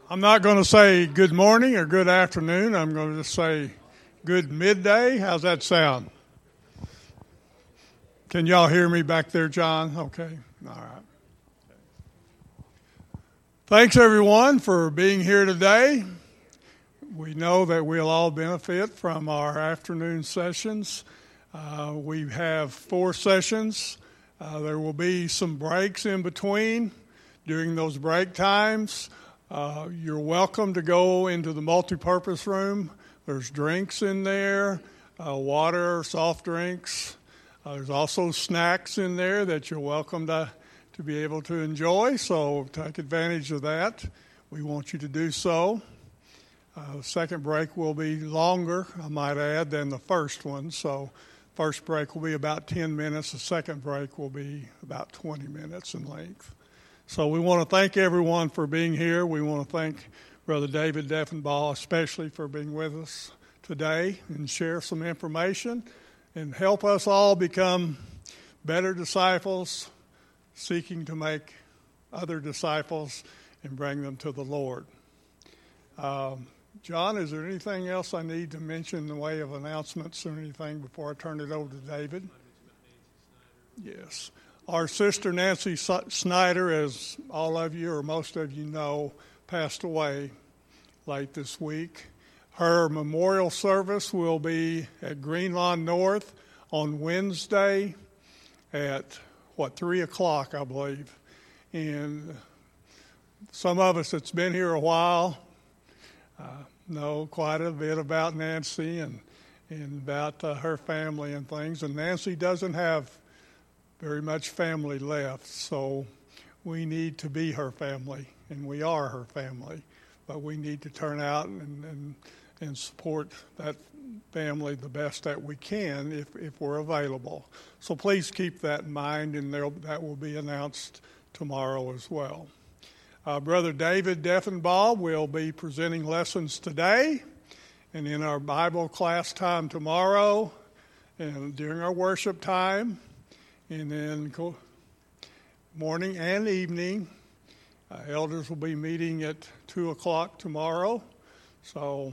I'm not going to say good morning or good afternoon. I'm going to just say good midday. How's that sound? Can y'all hear me back there, John? Okay. All right. Thanks, everyone, for being here today. We know that we'll all benefit from our afternoon sessions. We have 4 sessions. There will be some breaks in between. During those break times, you're welcome to go into the multipurpose room. There's drinks in there, water, soft drinks. There's also snacks in there that you're welcome to be able to enjoy, so take advantage of that. We want you to do so. The second break will be longer, I might add, than the first one. So first break will be about 10 minutes. The second break will be about 20 minutes in length. So we want to thank everyone for being here. We want to thank Brother David Deffenbaugh especially for being with us today and share some information and help us all become better disciples, seeking to make other disciples and bring them to the Lord. John, is there anything else I need to mention in the way of announcements or anything before I turn it over to David? Yes. Our sister Nancy Snyder, as all of you or most of you know, passed away late this week. Her memorial service will be at Greenlawn North on Wednesday at 3 o'clock, I believe. And some of us that's been here a while know quite a bit about Nancy and about her family and things. And Nancy doesn't have very much family left, so we need to be her family, and we are her family. But we need to turn out and support that family the best that we can if we're available. So please keep that in mind, and that will be announced tomorrow as well. Brother David Deffenbaugh will be presenting lessons today and in our Bible class time tomorrow and during our worship time, and then morning and evening. Elders will be meeting at 2 o'clock tomorrow. So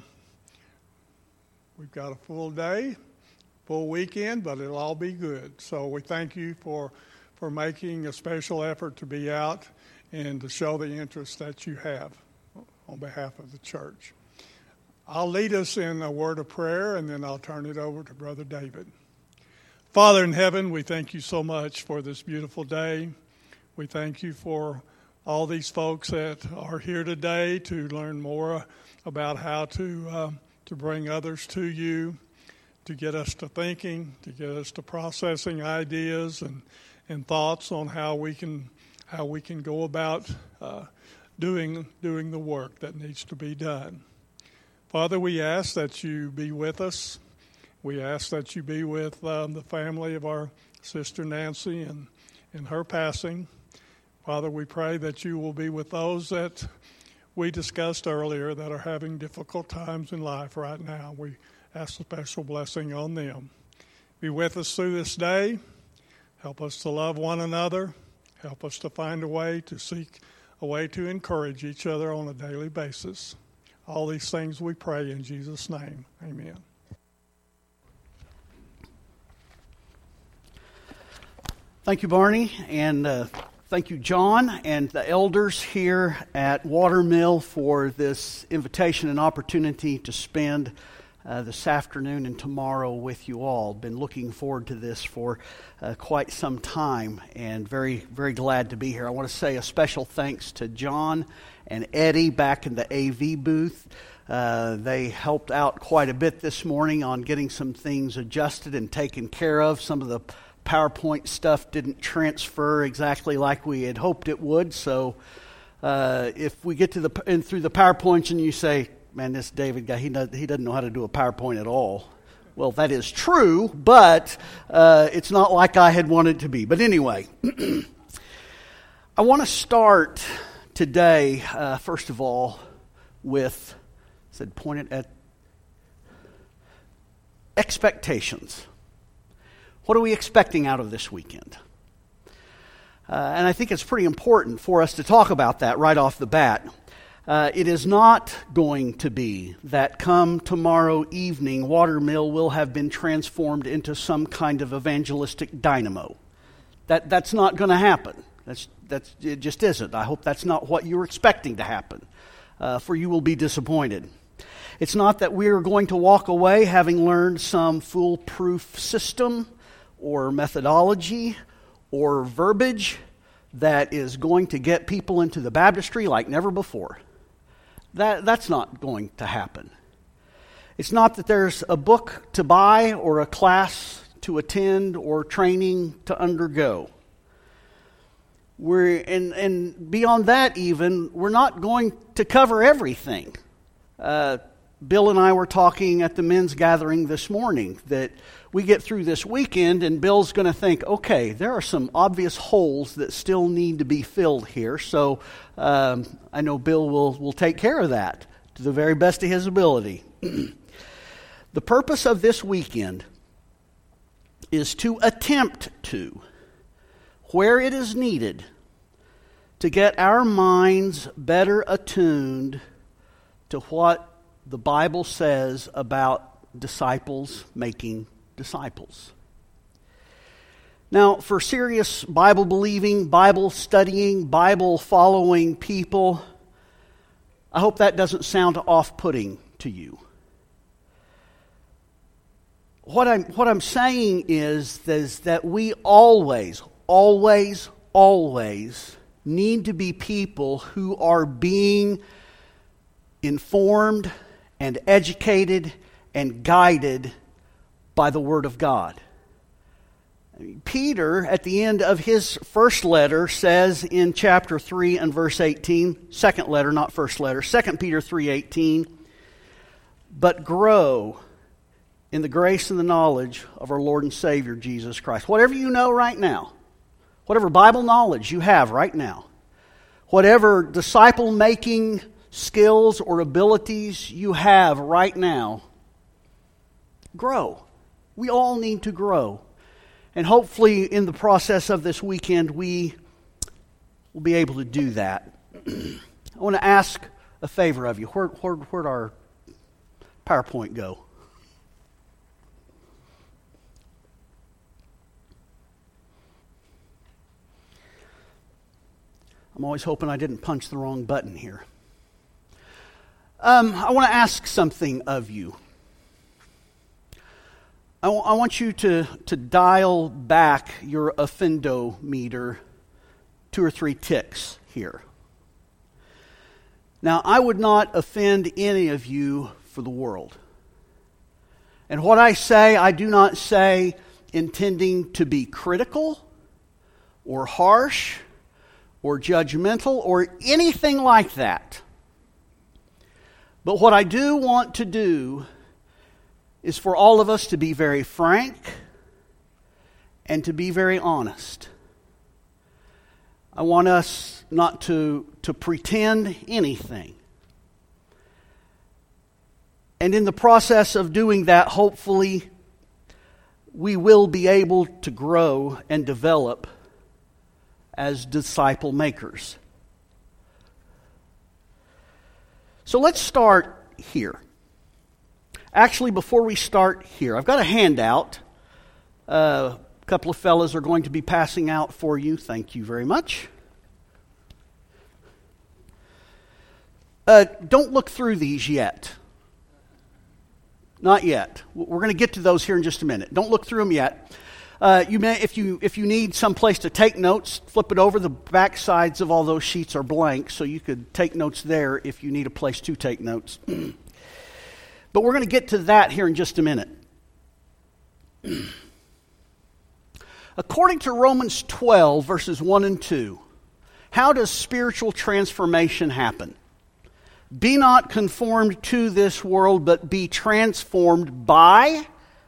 we've got a full day, full weekend, but it'll all be good. So we thank you for making a special effort to be out and to show the interest that you have on behalf of the church. I'll lead us in a word of prayer, and then I'll turn it over to Brother David. Father in heaven, we thank you so much for this beautiful day. We thank you for all these folks that are here today to learn more about how to bring others to you, to get us to thinking, to get us to processing ideas and thoughts on how we can go about doing the work that needs to be done. Father, we ask that you be with us. We ask that you be with the family of our sister Nancy and her passing. Father, we pray that you will be with those that we discussed earlier that are having difficult times in life right now. We ask a special blessing on them. Be with us through this day. Help us to love one another. Help us to find a way to seek a way to encourage each other on a daily basis. All these things we pray in Jesus' name. Amen. Thank you, Barney, and thank you, John, and the elders here at Watermill for this invitation and opportunity to spend this afternoon and tomorrow with you all. Been looking forward to this for quite some time, and very, very glad to be here. I want to say a special thanks to John and Eddie back in the AV booth. They helped out quite a bit this morning on getting some things adjusted and taken care of. Some of the PowerPoint stuff didn't transfer exactly like we had hoped it would. So if we get to through the PowerPoints and you say, man, this David guy, he doesn't know how to do a PowerPoint at all. Well, that is true, but it's not like I had wanted it to be. But anyway, I want to start today, first of all, with, point it at expectations. What are we expecting out of this weekend? And I think it's pretty important for us to talk about that right off the bat. It is not going to be that come tomorrow evening, Watermill will have been transformed into some kind of evangelistic dynamo. That's not going to happen. It just isn't. I hope that's not what you're expecting to happen, for you will be disappointed. It's not that we are going to walk away having learned some foolproof system or methodology or verbiage that is going to get people into the baptistry like never before. That's not going to happen. It's not that there's a book to buy or a class to attend or training to undergo. And beyond that even, we're not going to cover everything. Bill and I were talking at the men's gathering this morning that we get through this weekend and Bill's going to think, okay, there are some obvious holes that still need to be filled here. So I know Bill will take care of that to the very best of his ability. The purpose of this weekend is to attempt to, where it is needed, to get our minds better attuned to what the Bible says about disciples making disciples. Now, for serious Bible-believing, Bible-studying, Bible-following people, I hope that doesn't sound off-putting to you. What I'm saying is that we always need to be people who are being informed and educated and guided by the Word of God. Peter, at the end of his first letter, says in chapter 3 and verse 18, second letter, not first letter, 2 Peter 3:18, but grow in the grace and the knowledge of our Lord and Savior, Jesus Christ. Whatever you know right now, whatever Bible knowledge you have right now, whatever disciple-making skills or abilities you have right now, grow. We all need to grow. And hopefully in the process of this weekend, we will be able to do that. I want to ask a favor of you. Where'd our PowerPoint go? I'm always hoping I didn't punch the wrong button here. I want to ask something of you. I want you to dial back your offendo meter 2 or 3 ticks here. Now, I would not offend any of you for the world. And what I say, I do not say intending to be critical or harsh or judgmental or anything like that. But what I do want to do is for all of us to be very frank and to be very honest. I want us not to pretend anything. And in the process of doing that, hopefully, we will be able to grow and develop as disciple makers. So let's start here. Actually, before we start here, I've got a handout. A couple of fellas are going to be passing out for you. Thank you very much. Don't look through these yet. Not yet. We're going to get to those here in just a minute. Don't look through them yet. You may, if you need some place to take notes, flip it over. The back sides of all those sheets are blank, so you could take notes there if you need a place to take notes. But we're going to get to that here in just a minute. According to Romans 12, verses 1 and 2, how does spiritual transformation happen? Be not conformed to this world, but be transformed by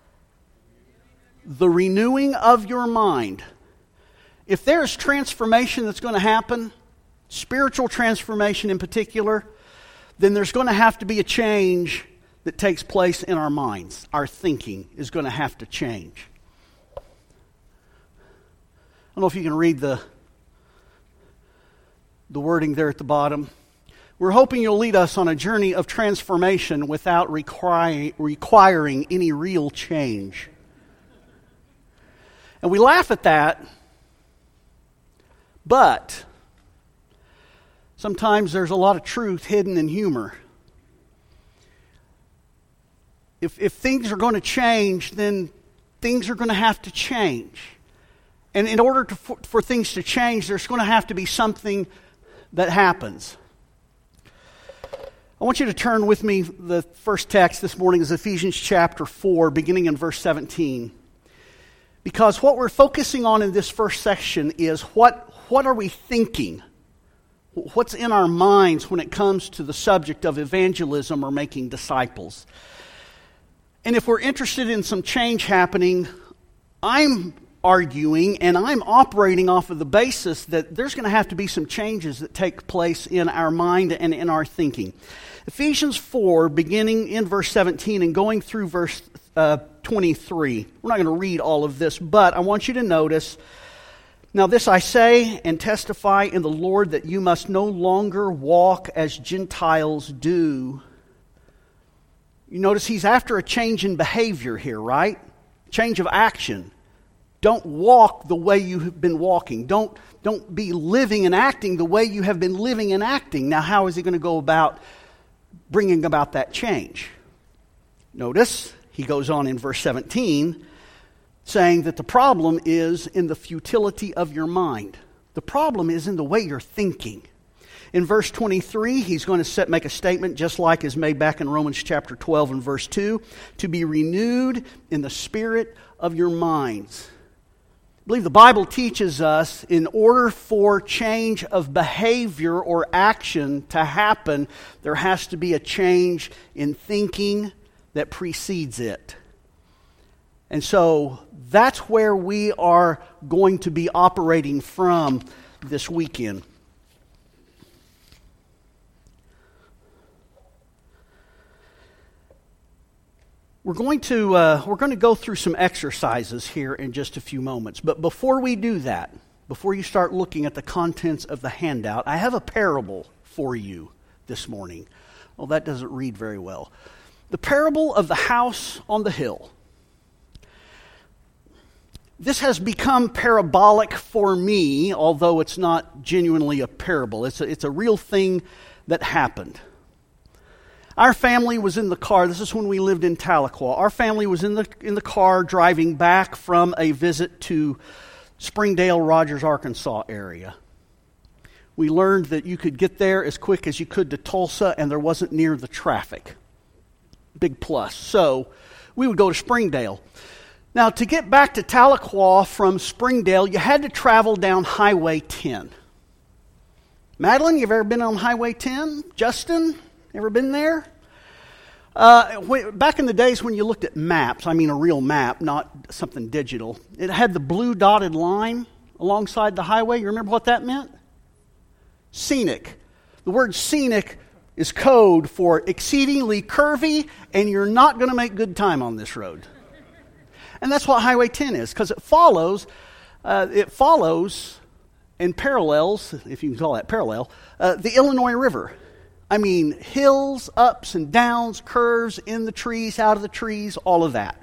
the renewing of your mind. If there is transformation that's going to happen, spiritual transformation in particular, then there's going to have to be a change that takes place in our minds. Our thinking is going to have to change. I don't know if you can read the wording there at the bottom. We're hoping you'll lead us on a journey of transformation without requiring any real change. And we laugh at that, but sometimes there's a lot of truth hidden in humor. If things are going to change, then things are going to have to change. And in order for things to change, there's going to have to be something that happens. I want you to turn with me. The first text this morning is Ephesians chapter 4, beginning in verse 17. Because what we're focusing on in this first section is what are we thinking? What's in our minds when it comes to the subject of evangelism or making disciples? And if we're interested in some change happening, I'm arguing and I'm operating off of the basis that there's going to have to be some changes that take place in our mind and in our thinking. Ephesians 4, beginning in verse 17 and going through verse 23. We're not going to read all of this, but I want you to notice, "Now this I say and testify in the Lord that you must no longer walk as Gentiles do." You notice he's after a change in behavior here, right? Change of action. Don't walk the way you have been walking. Don't be living and acting the way you have been living and acting. Now, how is he going to go about bringing about that change? Notice he goes on in verse 17 saying that the problem is in the futility of your mind. The problem is in the way you're thinking. In verse 23, he's going to make a statement just like is made back in Romans chapter 12 and verse 2, to be renewed in the spirit of your minds. I believe the Bible teaches us in order for change of behavior or action to happen, there has to be a change in thinking that precedes it. And so that's where we are going to be operating from this weekend. We're going to go through some exercises here in just a few moments. But before we do that, before you start looking at the contents of the handout, I have a parable for you this morning. Well, that doesn't read very well. The parable of the house on the hill. This has become parabolic for me, although it's not genuinely a parable. It's a real thing that happened. Our family was in the car. This is when we lived in Tahlequah. Our family was in the car driving back from a visit to Springdale, Rogers, Arkansas area. We learned that you could get there as quick as you could to Tulsa, and there wasn't near the traffic. Big plus. So we would go to Springdale. Now, to get back to Tahlequah from Springdale, you had to travel down Highway 10. Madeline, you've ever been on Highway 10? Justin? Ever been there? Back in the days when you looked at maps, I mean a real map, not something digital, it had the blue dotted line alongside the highway. You remember what that meant? Scenic. The word scenic is code for exceedingly curvy, and you're not going to make good time on this road. And that's what Highway 10 is, because it follows and parallels, if you can call that parallel, the Illinois River. I mean, hills, ups and downs, curves, in the trees, out of the trees, all of that.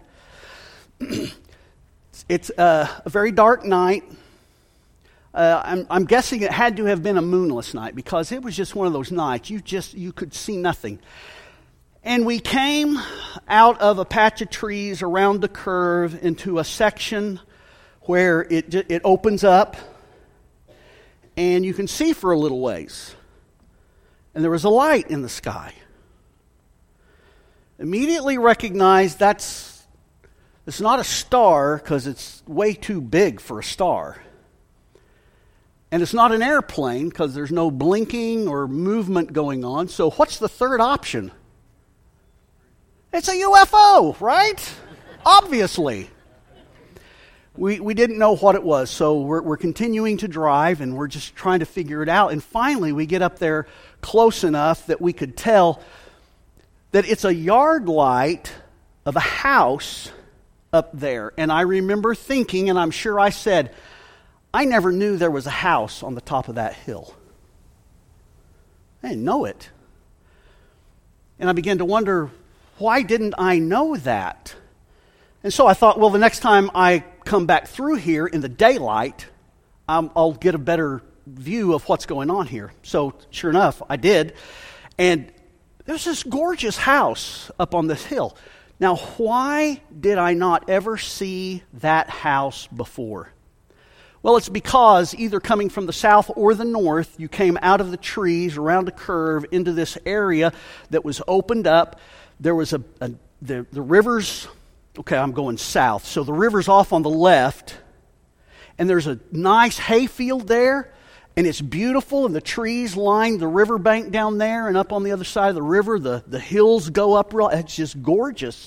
It's a very dark night. I'm guessing it had to have been a moonless night because it was just one of those nights you could see nothing. And we came out of a patch of trees around the curve into a section where it opens up and you can see for a little ways. And there was a light in the sky. Immediately recognized it's not a star because it's way too big for a star. And it's not an airplane because there's no blinking or movement going on. So what's the third option? It's a UFO, right? Obviously. We didn't know what it was, so we're continuing to drive, and we're just trying to figure it out. And finally, we get up there close enough that we could tell that it's a yard light of a house up there. And I remember thinking, and I'm sure I said, I never knew there was a house on the top of that hill. I didn't know it. And I began to wonder, why didn't I know that? And so I thought, well, the next time I come back through here in the daylight, I'll get a better view of what's going on here. So sure enough, I did. And there's this gorgeous house up on this hill. Now, why did I not ever see that house before? Well, it's because either coming from the south or the north, you came out of the trees around a curve into this area that was opened up. There was the river's, okay, I'm going south. So the river's off on the left, and there's a nice hayfield there, and it's beautiful, and the trees line the riverbank down there, and up on the other side of the river, the hills go up. It's just gorgeous.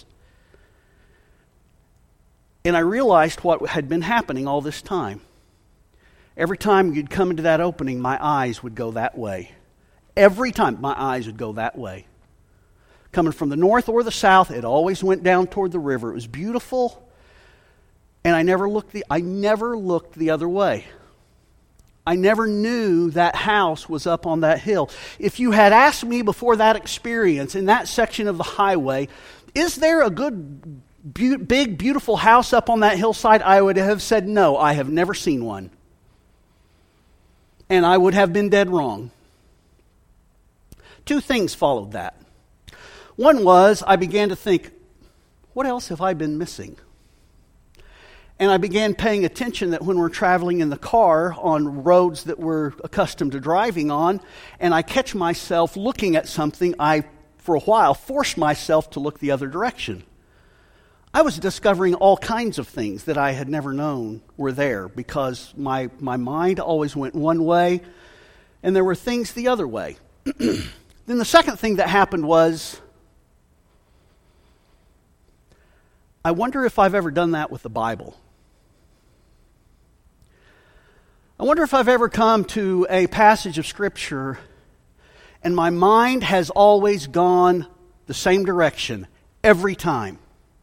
And I realized what had been happening all this time. Every time you'd come into that opening, my eyes would go that way. Every time, my eyes would go that way. Coming from the north or the south, it always went down toward the river. It was beautiful, and I never looked the other way. I never knew that house was up on that hill. If you had asked me before that experience in that section of the highway, is there a good, big, beautiful house up on that hillside? I would have said no. I have never seen one. And I would have been dead wrong. Two things followed that. One was I began to think, what else have I been missing? And I began paying attention that when we're traveling in the car on roads that we're accustomed to driving on, and I catch myself looking at something, I, for a while, forced myself to look the other direction. I was discovering all kinds of things that I had never known were there because my mind always went one way, and there were things the other way. Then the second thing that happened was, I wonder if I've ever done that with the Bible. I wonder if I've ever come to a passage of Scripture and my mind has always gone the same direction every time.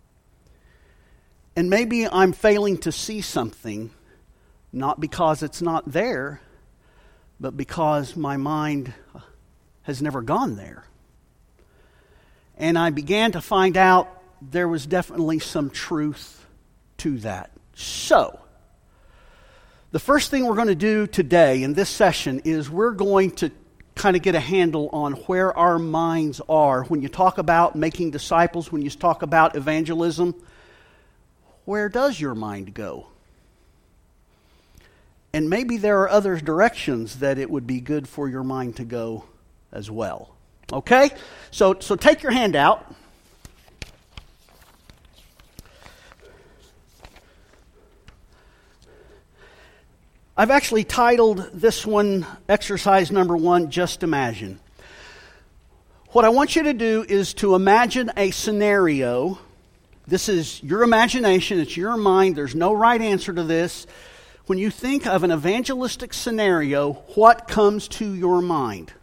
And maybe I'm failing to see something, not because it's not there, but because my mind has never gone there. And I began to find out there was definitely some truth to that. So, the first thing we're going to do today in this session is we're going to kind of get a handle on where our minds are. When you talk about making disciples, when you talk about evangelism, where does your mind go? And maybe there are other directions that it would be good for your mind to go as well. Okay? So take your hand out. I've actually titled this one, exercise number 1, Just Imagine. What I want you to do is to imagine a scenario. This is your imagination, it's your mind, there's no right answer to this. When you think of an evangelistic scenario, what comes to your mind?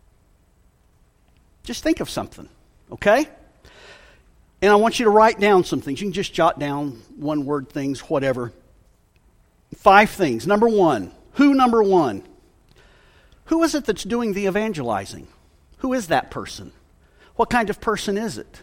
Just think of something, okay? And I want you to write down some things. You can just jot down one-word things, whatever. 5 things. Number 1, number 1? Who is it that's doing the evangelizing? Who is that person? What kind of person is it?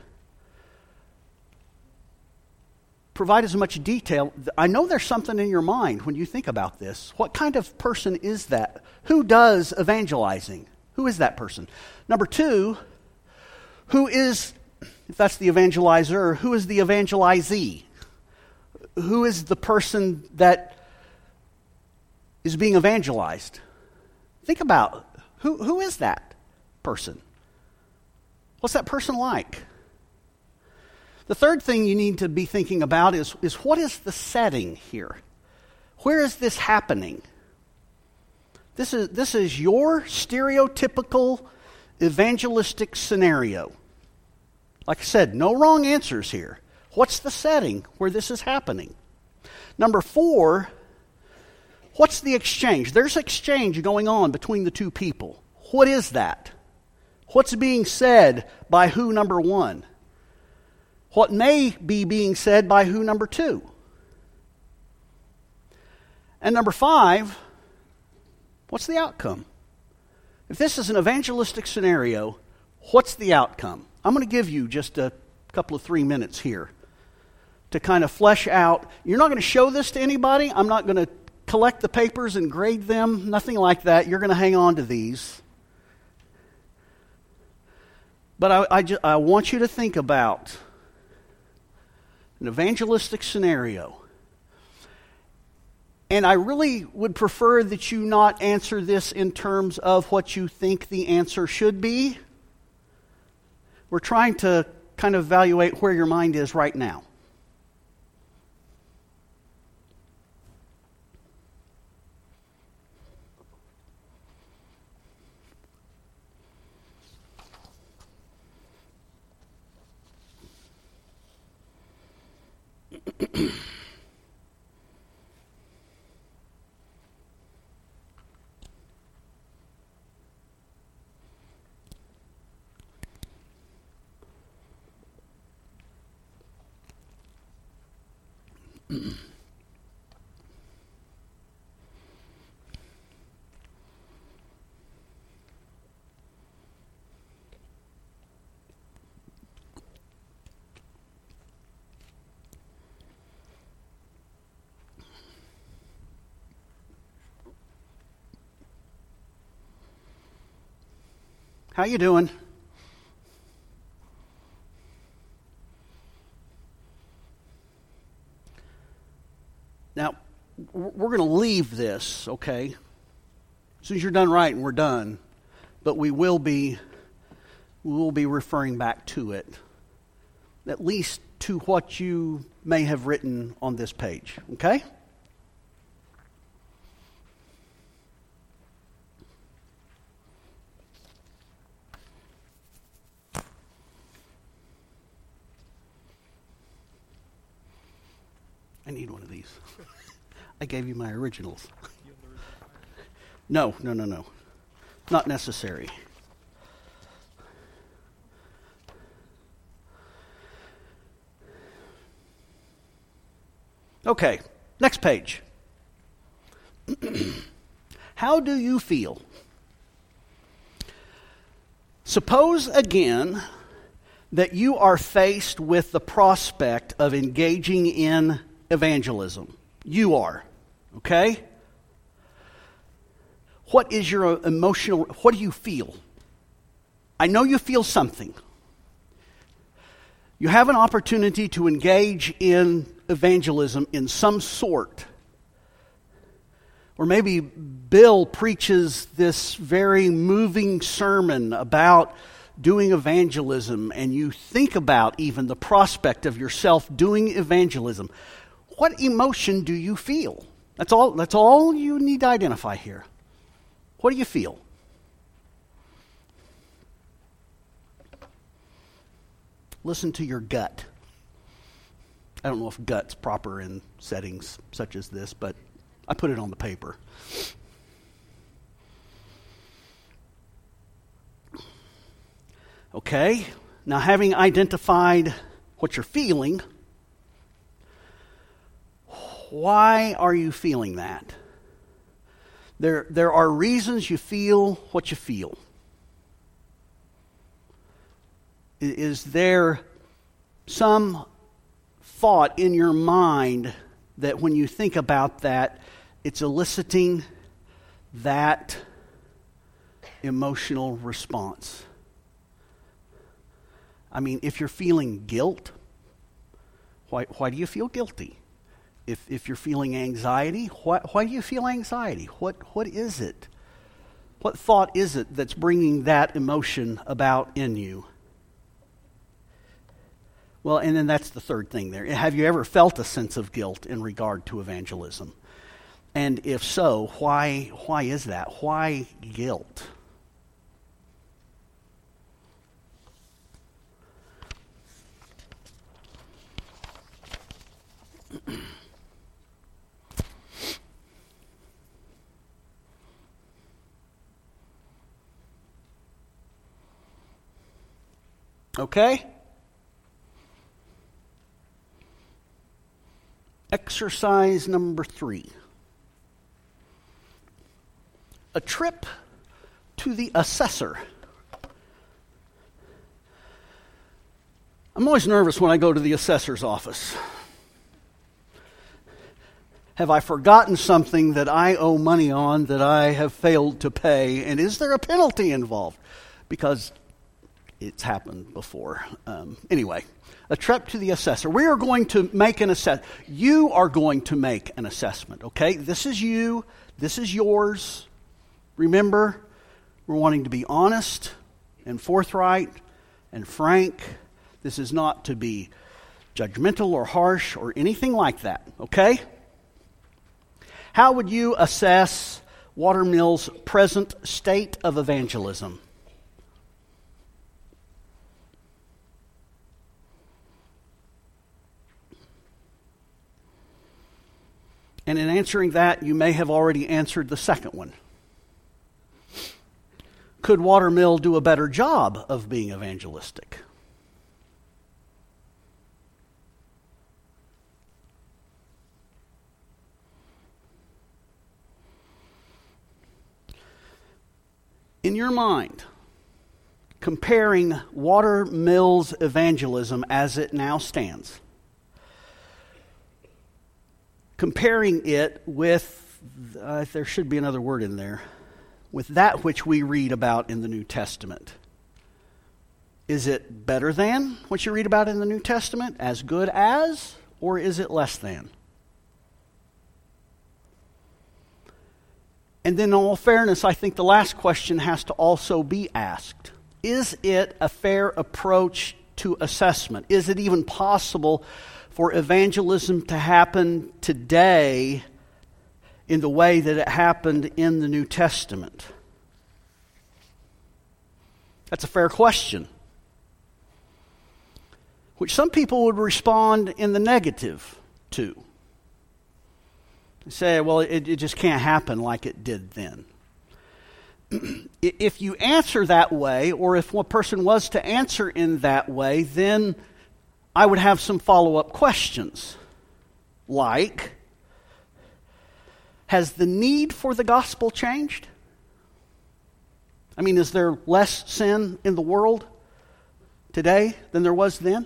Provide as much detail. I know there's something in your mind when you think about this. What kind of person is that? Who does evangelizing? Who is that person? Number 2, who is, if that's the evangelizer, who is the evangelizee? Who is the person that is being evangelized? Think about who is that person? What's that person like? The third thing you need to be thinking about is what is the setting here? Where is this happening? This is your stereotypical evangelistic scenario. Like I said, no wrong answers here. What's the setting where this is happening? Number 4, what's the exchange? There's exchange going on between the two people. What is that? What's being said by who, number 1? What may be being said by who, number 2? And number 5, what's the outcome? If this is an evangelistic scenario, what's the outcome? I'm going to give you just a couple of 3 minutes here to kind of flesh out. You're not going to show this to anybody. I'm not going to collect the papers and grade them, nothing like that. You're going to hang on to these. But I want you to think about an evangelistic scenario. And I really would prefer that you not answer this in terms of what you think the answer should be. We're trying to kind of evaluate where your mind is right now. How you doing? Now, we're going to leave this, okay? As soon as you're done writing, we're done. But we will be referring back to it, at least to what you may have written on this page, okay? I need one of these. I gave you my originals. No. Not necessary. Okay, next page. How do you feel? Suppose again that you are faced with the prospect of engaging in evangelism. You are, okay? What is your emotional, what do you feel? I know you feel something. You have an opportunity to engage in evangelism in some sort. Or maybe Bill preaches this very moving sermon about doing evangelism, and you think about even the prospect of yourself doing evangelism. What emotion do you feel? That's all you need to identify here. What do you feel? Listen to your gut. I don't know if gut's proper in settings such as this, but I put it on the paper. Okay, now having identified what you're feeling, why are you feeling that? There are reasons you feel what you feel. Is there some thought in your mind that when you think about that, it's eliciting that emotional response? I mean, if you're feeling guilt, why do you feel guilty? If you're feeling anxiety, why do you feel anxiety? What is it? What thought is it that's bringing that emotion about in you? Well, and then that's the third thing there. Have you ever felt a sense of guilt in regard to evangelism? And if so, why is that? Why guilt? Okay? Exercise number 3. A trip to the assessor. I'm always nervous when I go to the assessor's office. Have I forgotten something that I owe money on that I have failed to pay? And is there a penalty involved? Because it's happened before. Anyway, a trip to the assessor. We are going to make an assessment. You are going to make an assessment, okay? This is you. This is yours. Remember, we're wanting to be honest and forthright and frank. This is not to be judgmental or harsh or anything like that, okay? How would you assess Watermill's present state of evangelism? And in answering that, you may have already answered the second one. Could Watermill do a better job of being evangelistic? In your mind, comparing Watermill's evangelism as it now stands, comparing it with, there should be another word in there, with that which we read about in the New Testament. Is it better than what you read about in the New Testament? As good as? Or is it less than? And then in all fairness, I think the last question has to also be asked. Is it a fair approach to assessment? Is it even possible for evangelism to happen today in the way that it happened in the New Testament? That's a fair question, which some people would respond in the negative to. Say, well, it just can't happen like it did then. If you answer that way, or if one person was to answer in that way, then I would have some follow-up questions. Like, has the need for the gospel changed? I mean, is there less sin in the world today than there was then?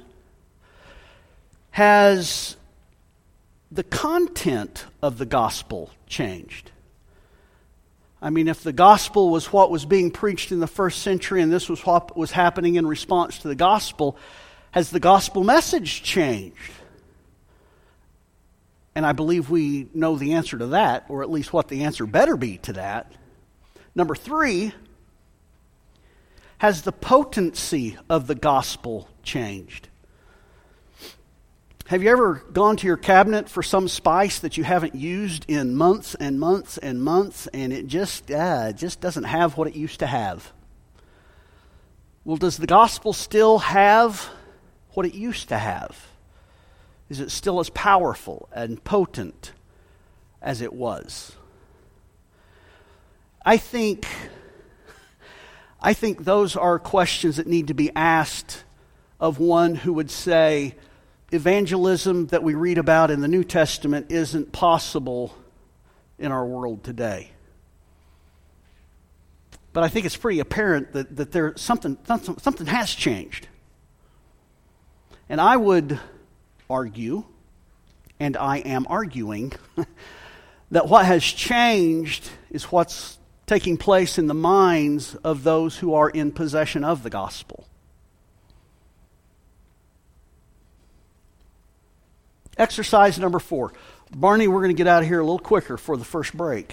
Has the content of the gospel changed? I mean, if the gospel was what was being preached in the first century and this was what was happening in response to the gospel, has the gospel message changed? And I believe we know the answer to that, or at least what the answer better be to that. Number 3, has the potency of the gospel changed? Have you ever gone to your cabinet for some spice that you haven't used in months and months and months, and it just doesn't have what it used to have? Well, does the gospel still have what it used to have? Is it still as powerful and potent as it was? I think those are questions that need to be asked of one who would say, evangelism that we read about in the New Testament isn't possible in our world today. But I think it's pretty apparent that there something has changed. And I would argue, and I am arguing, that what has changed is what's taking place in the minds of those who are in possession of the gospel. Exercise number 4. Barney, we're going to get out of here a little quicker for the first break,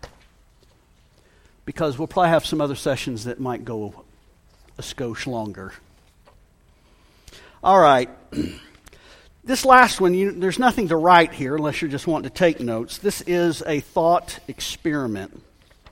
because we'll probably have some other sessions that might go a skosh longer. All right. This last one, there's nothing to write here unless you're just wanting to take notes. This is a thought experiment.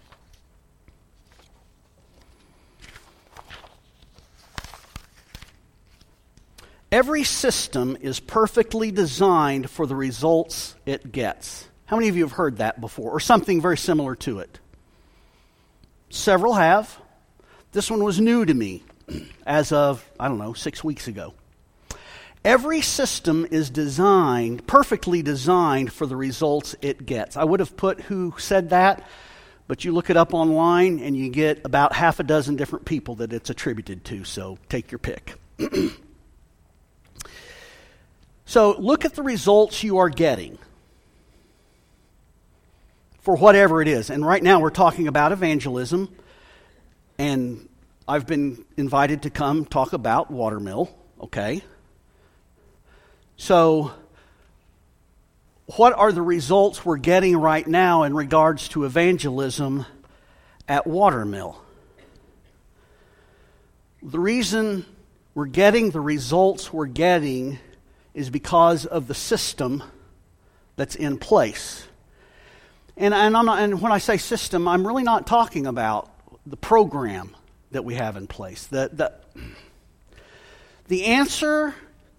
Every system is perfectly designed for the results it gets. How many of you have heard that before, or something very similar to it? Several have. This one was new to me as of, 6 weeks ago. Every system is perfectly designed for the results it gets. I would have put who said that, But you look it up online and you get about half a dozen different people that it's attributed to, so take your pick. So look at the results you are getting for whatever it is. And right now we're talking about evangelism, and I've been invited to come talk about Watermill, okay? So what are the results we're getting right now in regards to evangelism at Watermill? The reason we're getting the results we're getting is because of the system that's in place. And when I say system, I'm really not talking about the program that we have in place. The answer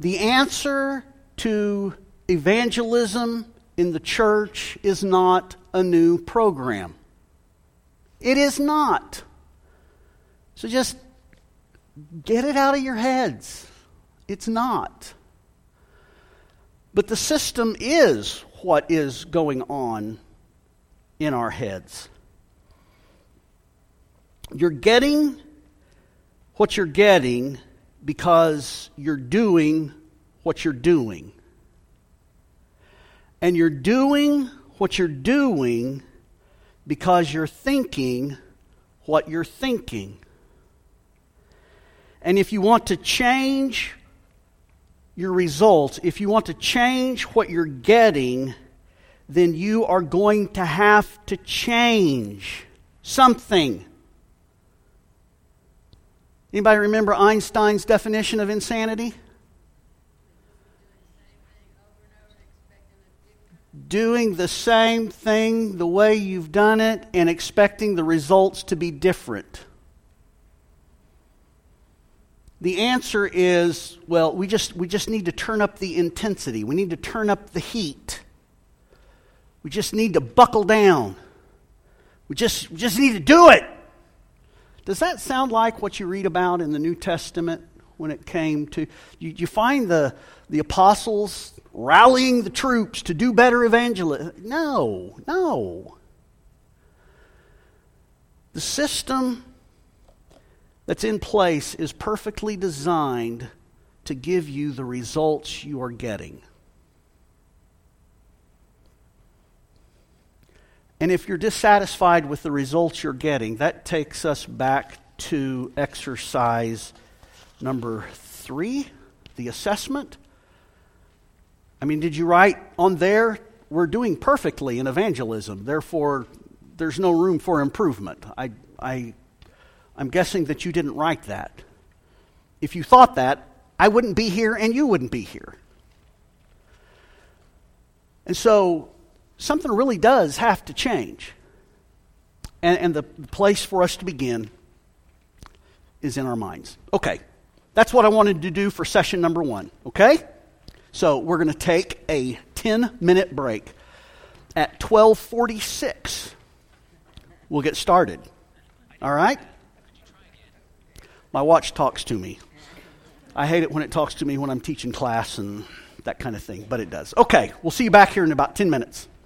to evangelism in the church is not a new program. It is not. So just get it out of your heads. It's not. But the system is what is going on in our heads. You're getting what you're getting because you're doing what you're doing. And you're doing what you're doing because you're thinking what you're thinking. And if you want to change your results, if you want to change what you're getting, then you are going to have to change something. Anybody remember Einstein's definition of insanity? Doing the same thing the way you've done it and expecting the results to be different. The answer is, well, we just need to turn up the intensity. We need to turn up the heat. We just need to buckle down. We just need to do it. Does that sound like what you read about in the New Testament when it came to... You find the apostles rallying the troops to do better evangelism. No. The system that's in place is perfectly designed to give you the results you are getting. And if you're dissatisfied with the results you're getting, that takes us back to exercise number 3, the assessment. I mean, did you write on there, we're doing perfectly in evangelism, therefore there's no room for improvement? I'm guessing that you didn't write that. If you thought that, I wouldn't be here and you wouldn't be here. And so something really does have to change. And the place for us to begin is in our minds. Okay, that's what I wanted to do for session number 1, okay? So we're going to take a 10-minute break. At 12:46, we'll get started. All right? My watch talks to me. I hate it when it talks to me when I'm teaching class and that kind of thing, but it does. Okay, we'll see you back here in about 10 minutes.